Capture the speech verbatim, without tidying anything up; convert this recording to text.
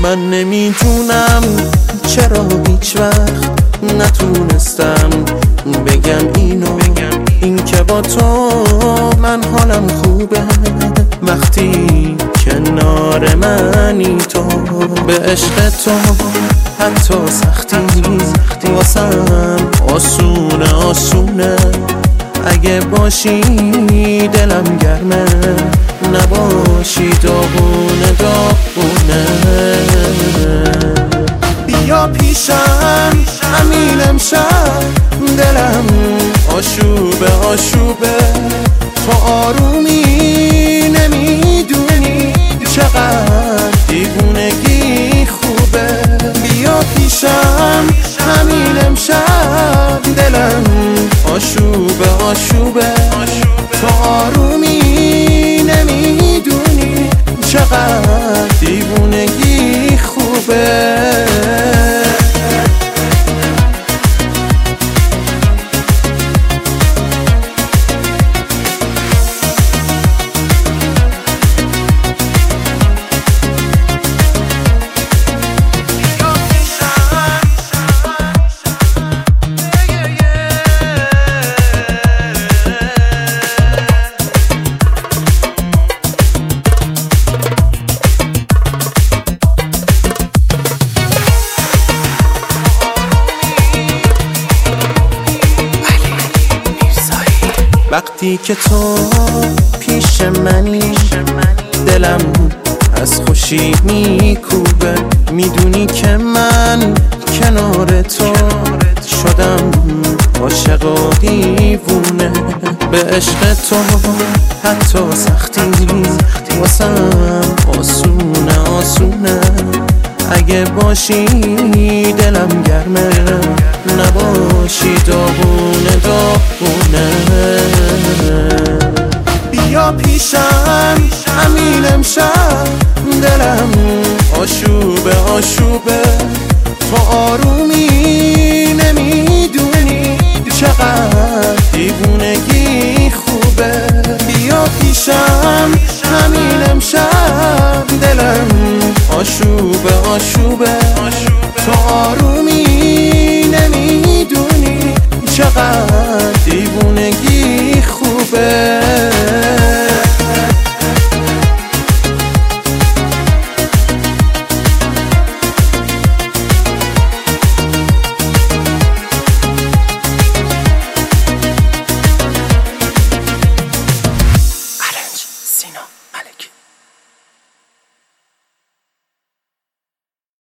من نمیدونم چرا هیچ وقت نتونستم بگم اینو، این که با تو من حالم خوبه وقتی کنار منی. تو به عشق تو حتی سختی واسم آسونه آسونه، اگه باشی دلم گرمه، نباشی داغونه داغونه. بیا پیشم همین امشب، دلم آشوبه آشوبه، تو آرومی نمیدونی چقدر دیوونگی خوبه. بیا پیشم همین امشب، دلم آشوبه آشوبه، تو آرومی نمیدونی چقدر دیوونگی خوبه. وقتی که تو پیش منی دلم از خوشی میکوبه، میدونی که من کنار تو شدم عاشق و دیوونه. به عشق تو حتی سختی واسم آسونه آسونه، اگه باشی دلم گرمه، نباشی داغونه داغونه. بیا پیشم همین امشب، دلم آشوبه آشوبه، تو آرومی نمیدونی چقدر دیوونگی خوبه. بیا پیشم همین امشب، دلم آشوبه آشوبه، تو آرومی نمیدونی چقدر دیوونگی خوبه.